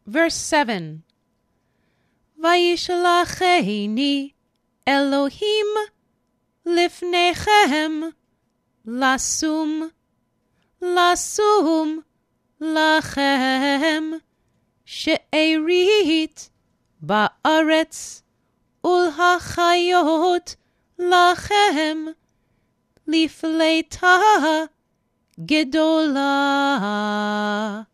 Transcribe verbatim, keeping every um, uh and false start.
Verse seven. Vayishalacheni Elohim lifnechem lasum lasum lachem she'erit ba'aretz ulhachayot lachem lifleita gedola.